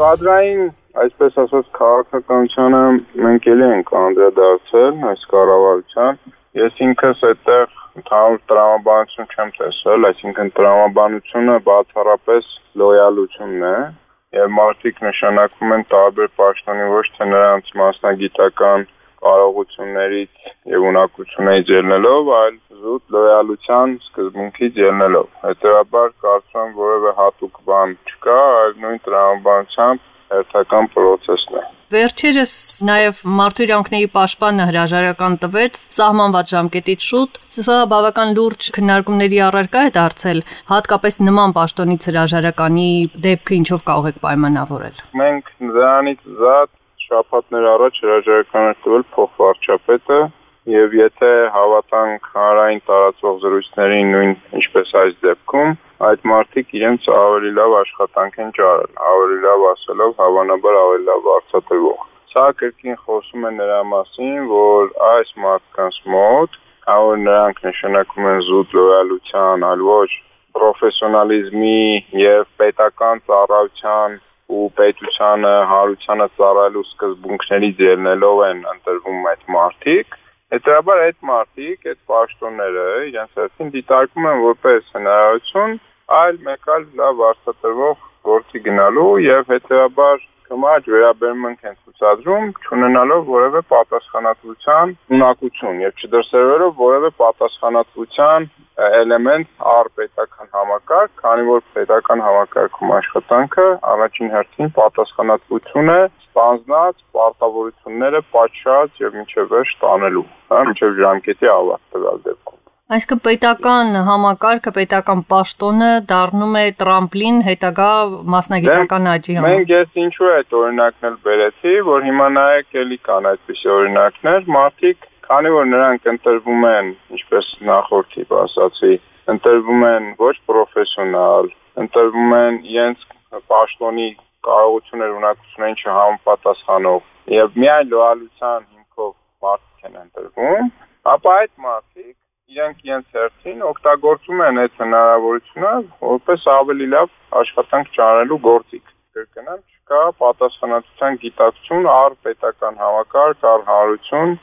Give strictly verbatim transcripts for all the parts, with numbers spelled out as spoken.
Կադրային, այսպես ասած, քաղաքականությանը մենք էլի ենք անդրադարձել այս կառավարության։ Ես ինքս այդտեղ ընդհանուր տրամաբանություն չեմ տեսել, այսինքն տրամաբանությունը բացառապես լոյալությունն է, եւ մարդիկ նշանակվում են տարբեր պաշտոնի ոչ թե նրանց մասնագիտական կարողություններից եւ ունակություններից ելնելով, այլ զուտ լոյալության սկզբունքից ելնելով։ Հետևաբար կարծում եմ որևէ հատուկ բան չկա, այլ նույն տրամաբանությամբ հերթական process-ն է։ Վերջերս նաև Մարդու իրավունքների պաշտպանը հրաժարական տվեց սահմանված ժամկետից շուտ, սա բավական լուրջ քննարկումների առարկա է դարձել, հատկապես նման պաշտոնից հրաժարականի դեպքը ինչով կարող եք պայմանավորել։ Մենք դրանից զատ շաբաթներ առաջ հրաժարական էր տվել փոխվարչապետը, եւ եթե հավատանք հանրային տարածվող զրույցներին նույն ինչպես այս դեպքում, այդ մարդիկ իրենց ավելի լավ աշխատանք են ճարել, ավելի լավ ասելով, հավանաբար ավելի լավ արձակվող։ Սա կրկին խոսում է նրա մասին, որ այս մարդկանց մոտ, որ նրանք նշանակում են զուտ լոյալության, այլ ոչ պրոֆեսիոնալիզմի եւ պետական ծառայության ու պետությանը, հանրությանը ծառայելու սկզբունքներից ելնելով են ընտրվում այդ մարդիկ։ Հետևաբար այդ մարդիկ, այդ պաշտոնները իրենց հերթին դիտարկում են որպես հնարավորություն այլ մեկ այլ լավ արձակվող գործի գնալու եւ հետեւաբար կմաջ վերաբերմունք են ցուցադրում, չունենալով որևէ պատասխանատվության ունակություն եւ չդրսևորելով որևէ պատասխանատվության էլեմենտ առ պետական համակարգ, քանի որ պետական համակարգում աշխատանքը առաջին հերթին պատասխանատվություն է ստանձնած պարտավորությունները պատշաճ եւ մինչեւ վերջ տանելու, հա, մինչեւ ժամկետի ավարտ տվյալ դեպքում։ Այսինքն պետական համակարգը, պետական պաշտոնը դառնում է տրամպլին հետագա մասնագիտական աճի համար։ Մենք ես ինչու է այդ օրինակն էլ բերեցի, որ հիմա նայեք էլի կան այդպիսի օրինակներ, մարդիկ, քանի որ նրանք ընտրվում են, ինչպես նախորդի ասացի, ընտրվում են ոչ պրոֆեսիոնալ, ընտրվում են իրենց պաշտոնի կարողություններ, ունակություններին չհամապատասխանող եւ միայն լոյալության հիմքով մարդիկ են ընտրվում, ապա այդ մարդիկ իրենք իրենց հերթին օգտագործում են այդ հնարավորությունը որպես ավելի լավ աշխատանք ճարելու գործիք։ Կրկնեմ, չկա պատասխանատվության գիտակցություն առ պետական համակարգ, առ հանրություն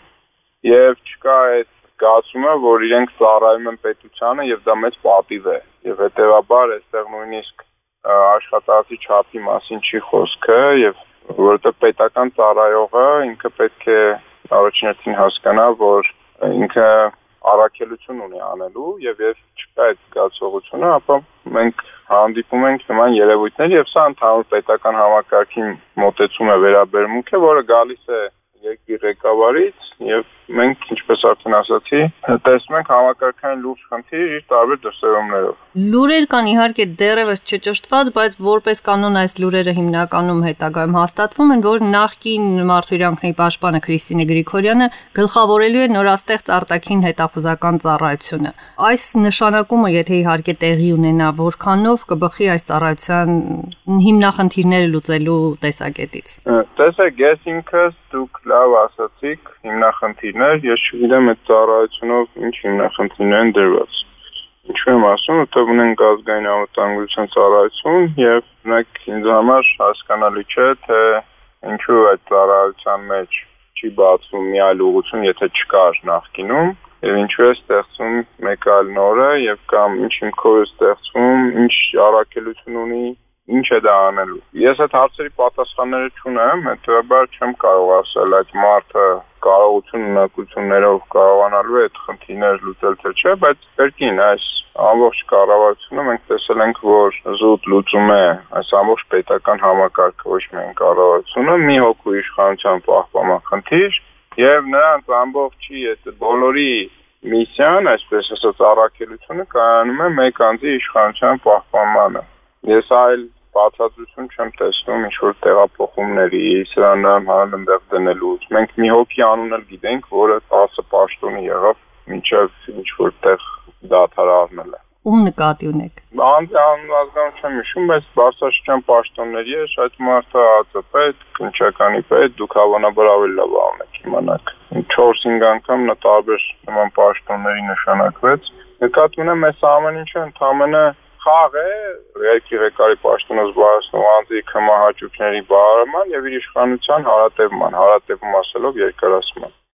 եւ չկա այդ զգացումը, որ իրենք ծառայում են պետությանը եւ դա մեծ պատիվ է։ Եվ հետեւաբար այստեղ նույնիսկ աշխատանքի չափի մասին չի խոսքը եւ որովհետեւ պետական ծառայողը ինքը պետք է առաջին հերթին հասկանա, որ ինքը առաքելություն ունի անելու եւ եւ չկա այդ զգացողությունը, ապա մենք հանդիպում ենք նման երևույթներ եւ սա ընդհանուր պետական համակարգի մոտեցում է վերաբերմունքը, որը գալիս է երկրի ղեկավարից եւ մենք ինչպես արդեն ասացի, տեսնում ենք համակարգային լուրջ խնդիր իր տարբեր դրսևորումներով։ Լուրեր կան իհարկե դեռևս չճշտված, բայց որպես կանոն այս լուրերը հիմնականում հետագայում հաստատվում են, որ նախկին Մարդու իրավունքների պաշտպանը Քրիստինե Գրիգորյանը գլխավորելու է նորաստեղծ արտաքին հետախուզական ծառայությունը։ Այս նշանակումը, եթե իհարկե տեղի ունենա, որքանով կբխի այս ծառայության հիմնախնդիրները լուծելու տեսակետից։ Տեսեք, ես ինքս դուք լավ ասացիք, հիմնախնդիրներ, ես չգիտեմ այդ ծառայությունով ինչ հիմնախնդիրներ են դրված։ Ինչու եմ ասում, որտեղ ունենք ազգային անվտանգության ծառայություն եւ մենք ինձ համար հասկանալի չէ, թե ինչու այդ ծառայության մեջ չի բացվում մի այլ ուղղություն, եթե չկար նախկինում, եւ ինչու է ստեղծվում մեկ այլ նորը եւ կամ ինչ հիմքով է ստեղծվում, ինչ առաքելություն ունի, ինչ է դա անելու։ Ես այդ հարցերի պատասխանները չունեմ, հետեւաբար չեմ կարող ասել այդ մարդը կարողություն ունակություններով կարողանալու է այդ խնդիրները լուծել թե չէ, բայց կրկին այս ամբողջ կառավարությունը մենք տեսել ենք, որ զուտ լուծում է այս ամբողջ պետական համակարգը, ոչ միայն կառավարությունը, մի հոգու իշխանության պահպանման խնդիր եւ նրանց ամբողջի այդ բոլորի միսիան, այսպես ասած, առաքելությունը կայանում է մեկ անձի իշխանության պահպանմանը։ Ես այլ բացատրություն չեմ տեսնում ինչ-որ տեղափոխումների, սրանան հանրընդեղ դնելուց։ Մենք մի հոգի անուն էլ գիտենք, որը տասը պաշտոնի եղավ մինչև ինչ-որ տեղ դադար առնել է։ Ում նկատի ունեք։ Անազգան չեմ հիշում, բայց Բարսաշրջան պաշտոնների է, այդ մարդը ԱԾՊ, քննչականի պետ, դուք հավանաբար ավելի լավ անեք իմանաք։ չորս-հինգ անգամ նա տարբեր նման պաշտոնների նշանակվեց։ Նկատի ունեմ, այս ամեն ինչը ընդհանրապես խաղ է երկրի ղեկավարի պաշտոնը զբաղեցնող անձի քմահաճույքների բավարարման եւ իր իշխանության հարատևման, հարատևում ասելով երկարացման։